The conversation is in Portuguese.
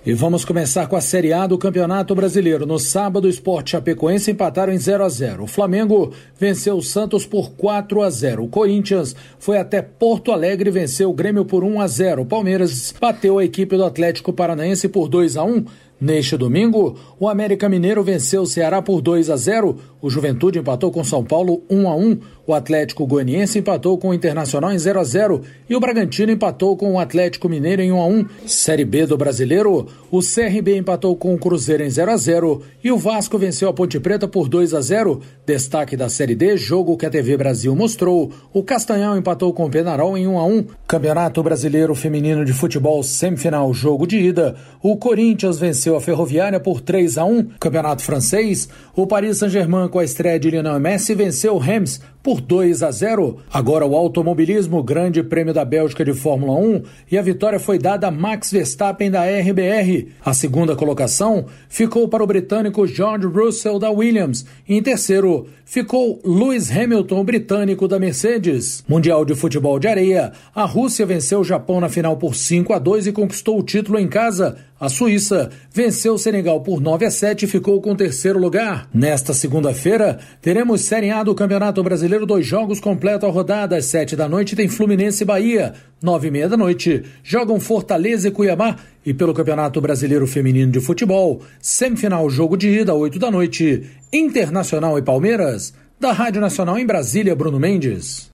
E vamos começar com a Série A do Campeonato Brasileiro. No sábado, o Sport e Chapecoense empataram em 0-0. O Flamengo venceu o Santos por 4-0. O Corinthians foi até Porto Alegre e venceu o Grêmio por 1-0. O Palmeiras bateu a equipe do Atlético Paranaense por 2-1. Neste domingo, o América Mineiro venceu o Ceará por 2-0. O Juventude empatou com São Paulo 1-1. O Atlético Goianiense empatou com o Internacional em 0-0. E o Bragantino empatou com o Atlético Mineiro em 1-1. Série B do Brasileiro, o CRB empatou com o Cruzeiro em 0-0. E o Vasco venceu a Ponte Preta por 2-0. Destaque da Série D, jogo que a TV Brasil mostrou. O Castanhal empatou com o Penharol em 1-1. Campeonato Brasileiro Feminino de Futebol, semifinal, jogo de ida. O Corinthians venceu a Ferroviária por 3-1. Campeonato francês, o Paris Saint-Germain, com a estreia de Lionel Messi, venceu o Reims por 2-0. Agora o automobilismo, Grande Prêmio da Bélgica de Fórmula 1, e a vitória foi dada a Max Verstappen da RBR. A segunda colocação ficou para o britânico George Russell da Williams. Em terceiro ficou Lewis Hamilton, o britânico da Mercedes. Mundial de Futebol de Areia, a Rússia venceu o Japão na final por 5-2 e conquistou o título em casa. A Suíça venceu o Senegal por 9-7 e ficou com o terceiro lugar. Nesta segunda-feira, teremos Série A do Campeonato Brasileiro, 2 jogos completam a rodada. Às 7 da noite tem Fluminense e Bahia. 9h30 da noite jogam Fortaleza e Cuiabá. E pelo Campeonato Brasileiro Feminino de Futebol, semifinal, jogo de ida, 8 da noite, Internacional e Palmeiras. Da Rádio Nacional em Brasília, Bruno Mendes.